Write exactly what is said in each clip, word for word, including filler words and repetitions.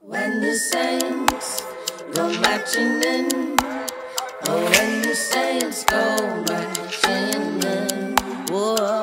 When the saints go marching in, oh, when the saints go marching in, whoa.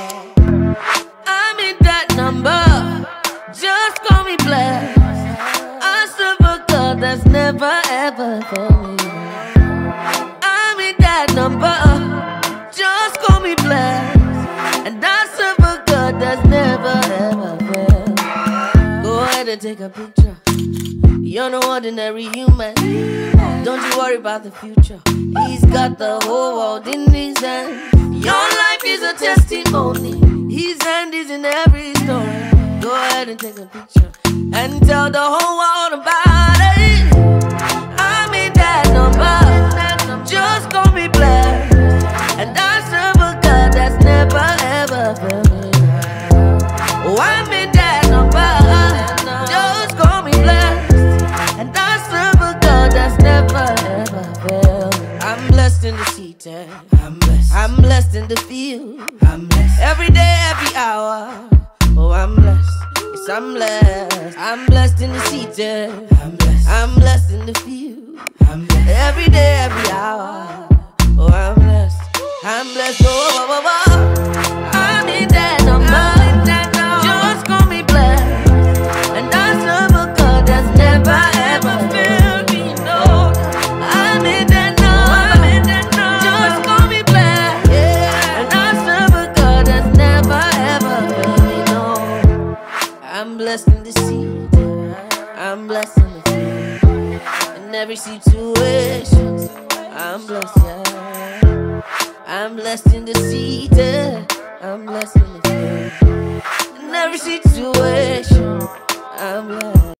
I'm in that number, just call me blessed. I serve a God that's never ever failed me. I'm in that number, just call me blessed. And I serve a God that's never ever failed. Go ahead and take a picture. You're no ordinary human. Don't you worry about the future. He's got the whole world in his hands. Your life is a testimony. His hand is in every story. Go ahead and take a picture and tell the whole world about it. I'm in that number. Just call me blessed. And I serve a God that's never ever failed me. Oh, I'm in that number. Just call me blessed. And I serve a God that's never ever failed me. I'm blessed in the seated. I'm blessed. I'm blessed in the field. I'm blessed. Every day, every hour. Oh, I'm blessed. Yes, I'm blessed. I'm blessed in the seated. I'm blessed. I'm blessed in the field. I'm blessed. Every day, every hour. Oh, I'm blessed. I'm blessed. Oh, oh, oh, oh. I'm in that number. Just call me blessed. And I serve a God that's never ever failed me. No, I'm in that number. Just call me blessed. And I serve a God that's never ever failed me. No, I'm blessed in the seed. I'm blessed in the field. In every situation, I'm blessed. Yeah. I'm blessed in the seated. I'm blessed in the field. In every situation, I'm blessed.